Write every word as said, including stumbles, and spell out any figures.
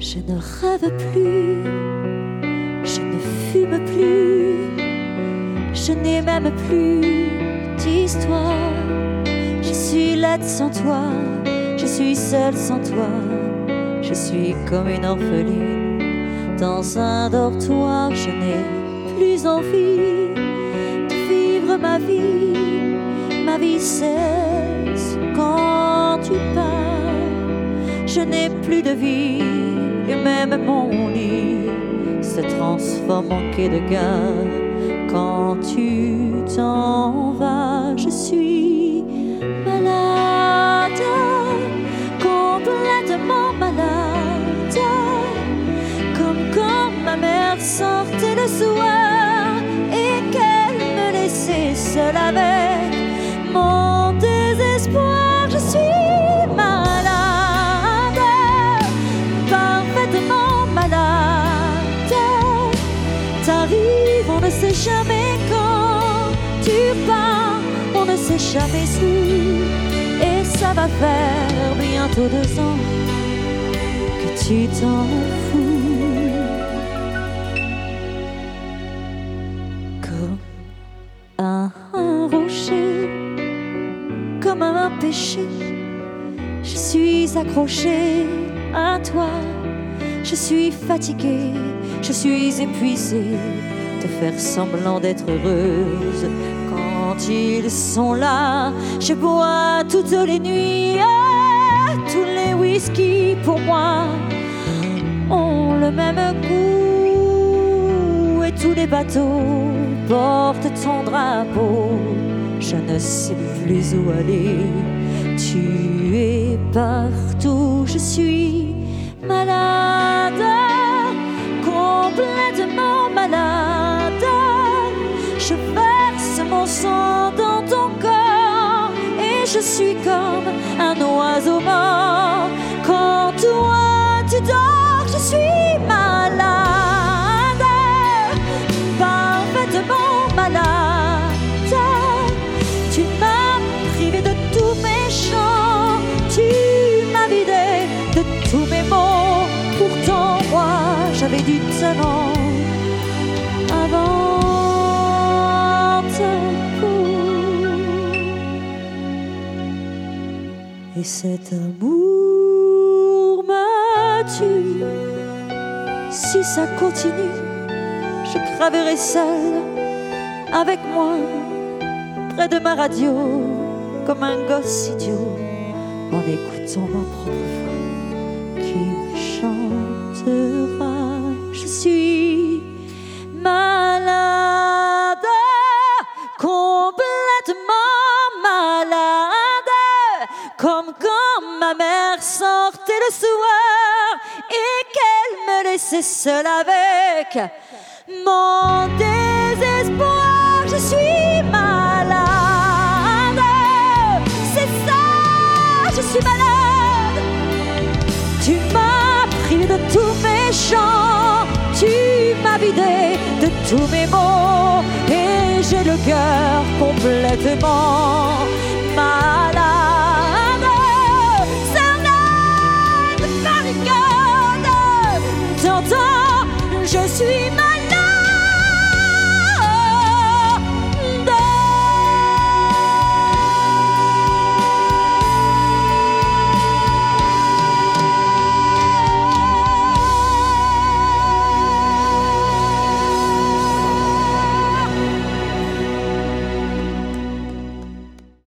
Je ne rêve plus, je ne fume plus, je n'ai même plus d'histoire. Je suis laide sans toi, je suis seule sans toi. Je suis comme une orpheline dans un dortoir. Je n'ai plus envie de vivre ma vie. Ma vie cesse quand tu pars. Je n'ai plus de vie et même mon lit se transforme en quai de gare quand tu t'en vas. Je suis malade, complètement malade, comme quand ma mère sortait le soir et qu'elle me laissait seule avec mon désespoir. Je suis malade, parfaitement malade. T'arrives, on ne sait jamais quand. Tu pars, on ne sait jamais où. Et ça va faire bientôt deux ans que tu t'en fous. Comme un, un rocher, comme un péché, je suis accrochée à toi. Je suis fatiguée, je suis épuisée de faire semblant d'être heureuse. Quand ils sont là, je bois toutes les nuits. Ah, tous les whisky pour moi ont le même goût. Et tous les bateaux portent ton drapeau. Je ne sais plus où aller, tu es partout. Je suis malade, complètement malade. Je verse mon sang dans ton corps et je suis comme un oiseau mort. Quand toi tu dors, je suis malade, parfaitement malade. Tu m'as privé de tous mes chants, tu m'as vidé de tous mes mots. Pourtant moi j'avais du talent avant et cet amour me tue. Si ça continue, je crèverai seule avec moi, près de ma radio, comme un gosse idiot, en écoutant ma propre voix qui me chantera. Je suis malade, complètement malade, comme quand ma mère sortait le soir et qu'elle me laissait seule avec mon désespoir. Je suis malade, c'est ça, je suis malade. Tu m'as privé de tous mes chants, tu m'as vidé de tous mes mots et j'ai le cœur complètement malade. T'entends, je suis malade.